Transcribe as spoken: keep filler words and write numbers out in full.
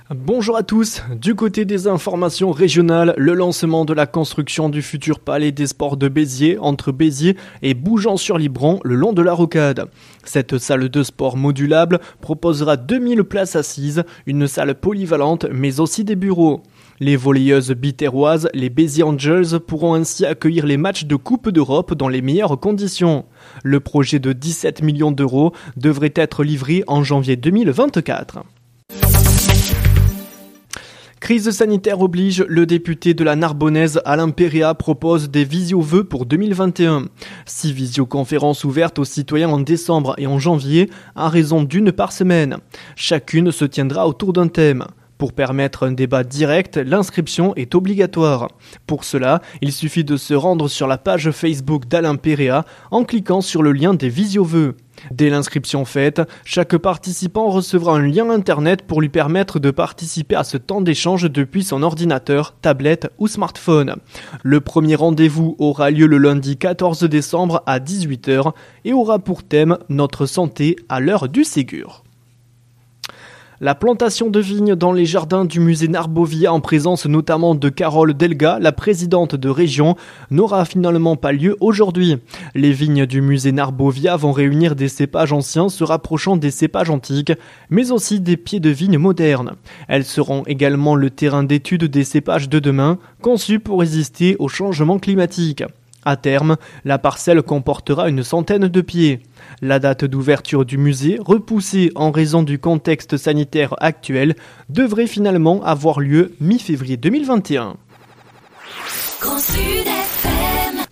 Bonjour à tous, du côté des informations régionales, le lancement de la construction du futur palais des sports de Béziers entre Béziers et Bougeant-sur-Libron le long de la rocade. Cette salle de sport modulable proposera deux mille places assises, une salle polyvalente mais aussi des bureaux. Les volleyeuses biterroises, les Béziers Angels, pourront ainsi accueillir les matchs de Coupe d'Europe dans les meilleures conditions. Le projet de dix-sept millions d'euros devrait être livré en janvier deux mille vingt-quatre. Crise sanitaire oblige, le député de la Narbonnaise Alain Péréa propose des visio-vœux pour deux mille vingt et un. Six visioconférences ouvertes aux citoyens en décembre et en janvier, à raison d'une par semaine. Chacune se tiendra autour d'un thème. Pour permettre un débat direct, l'inscription est obligatoire. Pour cela, il suffit de se rendre sur la page Facebook d'Alain Péréa en cliquant sur le lien des visio-vœux. Dès l'inscription faite, chaque participant recevra un lien internet pour lui permettre de participer à ce temps d'échange depuis son ordinateur, tablette ou smartphone. Le premier rendez-vous aura lieu le lundi quatorze décembre à dix-huit heures et aura pour thème « Notre santé à l'heure du Ségur ». La plantation de vignes dans les jardins du musée Narbovia, en présence notamment de Carole Delga, la présidente de région, n'aura finalement pas lieu aujourd'hui. Les vignes du musée Narbovia vont réunir des cépages anciens se rapprochant des cépages antiques, mais aussi des pieds de vigne modernes. Elles seront également le terrain d'étude des cépages de demain, conçus pour résister au changement climatique. À terme, la parcelle comportera une centaine de pieds. La date d'ouverture du musée, repoussée en raison du contexte sanitaire actuel, devrait finalement avoir lieu mi-février deux mille vingt et un. Grand Sud.